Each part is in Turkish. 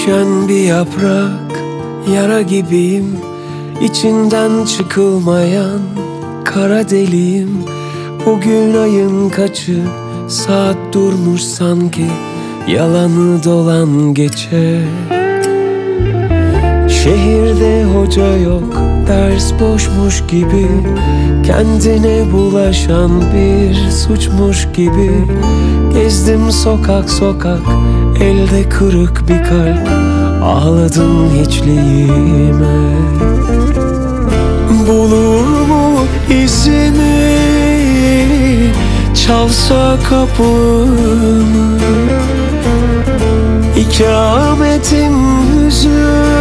Düşen bir yaprak, yara gibiyim. İçinden çıkılmayan kara deliyim. Bugün ayın kaçı, saat durmuş sanki, yalanı dolan geçe. Şehirde hoca yok, ders boşmuş gibi, kendine bulaşan bir suçmuş gibi. Gezdim sokak sokak, elde kırık bir kalp, ağladım hiçliğime. Bulur mu izimi, çalsa kapımı? İkametim hüzün,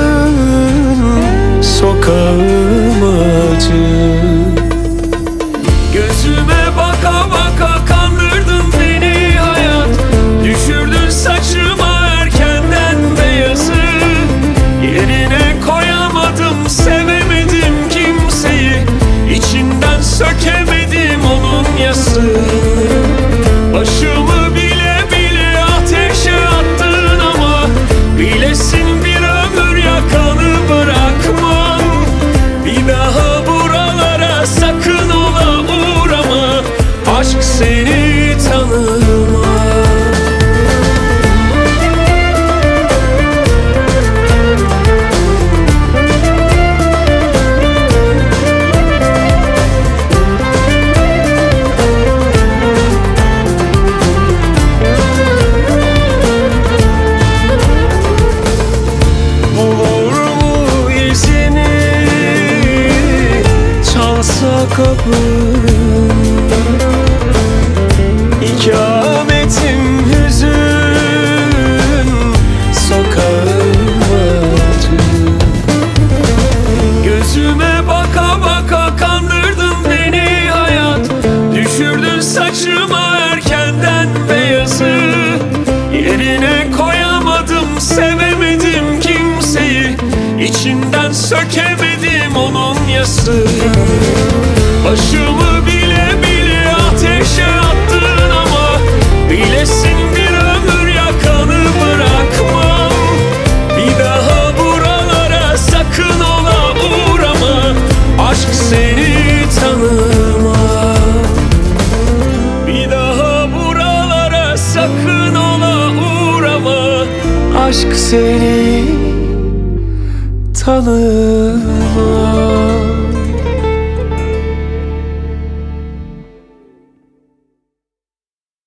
sokağım acı. Gözüme baka baka kandırdın beni hayat, düşürdün saçıma erkenden beyazı. Yerine koyamadım, sevemedim kimseyi, içinden sökemedim onun yası. Başımı bile bile ateşe attın ama bilesin bir ömür yakanı bırakmam. Bir daha buralara sakın ola uğrama, aşk seni tanımaz. Kapım, ikametim hüzün, sokağım acı. Gözüme baka baka kandırdın beni hayat, düşürdün saçıma erkenden beyazı. Yerine koyamadım, sevemedim kimseyi, içinden sökemedim onun yası. Başımı bile bile ateşe attın ama bilesin bir ömür yakanı bırakmam. Bir daha buralara sakın ola uğrama, aşk seni tanımaz. Bir daha buralara sakın ola uğrama, aşk seni tanır.